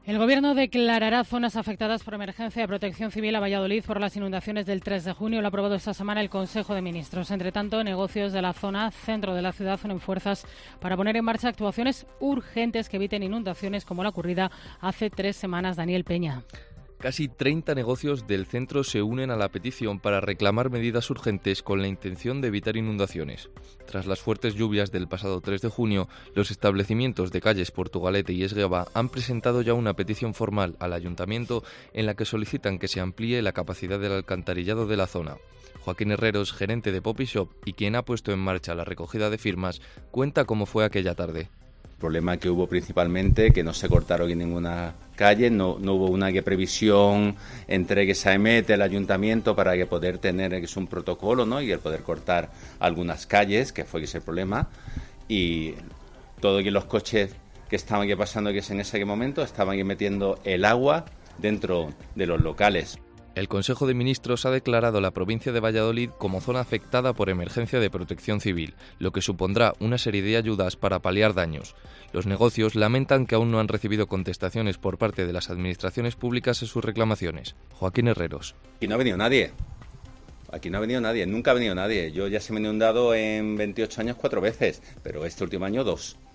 El Gobierno declarará zonas afectadas por emergencia de protección civil a Valladolid por las inundaciones del 3 de junio. Lo ha aprobado esta semana el Consejo de Ministros. Entre tanto, negocios de la zona centro de la ciudad unen fuerzas para poner en marcha actuaciones urgentes que eviten inundaciones como la ocurrida hace 3 semanas. Daniel Peña. Casi 30 negocios del centro se unen a la petición para reclamar medidas urgentes con la intención de evitar inundaciones. Tras las fuertes lluvias del pasado 3 de junio, los establecimientos de calles Portugalete y Esgueva han presentado ya una petición formal al ayuntamiento en la que solicitan que se amplíe la capacidad del alcantarillado de la zona. Joaquín Herreros, gerente de Poppy Shop y quien ha puesto en marcha la recogida de firmas, cuenta cómo fue aquella tarde. El problema que hubo principalmente que no se cortaron en ninguna calle, no hubo una previsión entre que se emite el ayuntamiento para que poder tener que es un protocolo, ¿no? Y el poder cortar algunas calles, que fue ese el problema, y todos los coches que estaban aquí pasando que en ese momento estaban aquí metiendo el agua dentro de los locales. El Consejo de Ministros ha declarado la provincia de Valladolid como zona afectada por emergencia de protección civil, lo que supondrá una serie de ayudas para paliar daños. Los negocios lamentan que aún no han recibido contestaciones por parte de las administraciones públicas en sus reclamaciones. Joaquín Herreros. Aquí no ha venido nadie. Aquí no ha venido nadie, nunca ha venido nadie. Yo ya se me he inundado en 28 años 4 veces, pero este último año 2.